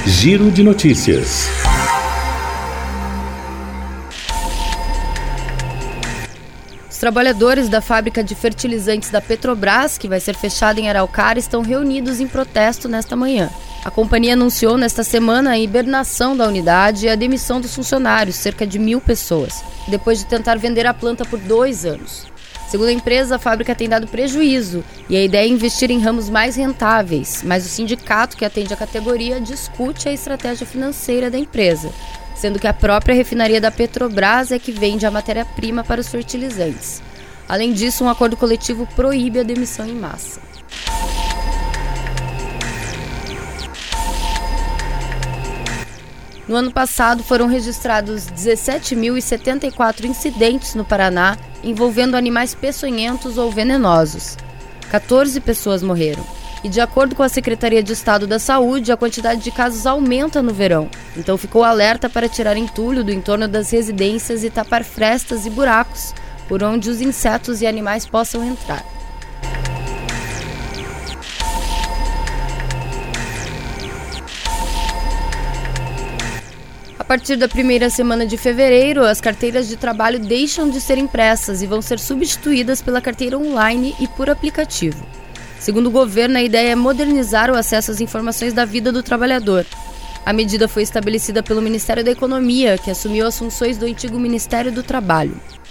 Giro de Notícias. Os trabalhadores da fábrica de fertilizantes da Petrobras, que vai ser fechada em Araucária, estão reunidos em protesto nesta manhã. A companhia anunciou nesta semana a hibernação da unidade e a demissão dos funcionários, cerca de 1.000 pessoas, depois de tentar vender a planta por 2 anos. Segundo a empresa, a fábrica tem dado prejuízo e a ideia é investir em ramos mais rentáveis, mas o sindicato que atende a categoria discute a estratégia financeira da empresa, sendo que a própria refinaria da Petrobras é que vende a matéria-prima para os fertilizantes. Além disso, um acordo coletivo proíbe a demissão em massa. No ano passado, foram registrados 17.074 incidentes no Paraná envolvendo animais peçonhentos ou venenosos. 14 pessoas morreram. E de acordo com a Secretaria de Estado da Saúde, a quantidade de casos aumenta no verão. Então ficou alerta para tirar entulho do entorno das residências e tapar frestas e buracos por onde os insetos e animais possam entrar. A partir da primeira semana de fevereiro, as carteiras de trabalho deixam de ser impressas e vão ser substituídas pela carteira online e por aplicativo. Segundo o governo, a ideia é modernizar o acesso às informações da vida do trabalhador. A medida foi estabelecida pelo Ministério da Economia, que assumiu as funções do antigo Ministério do Trabalho.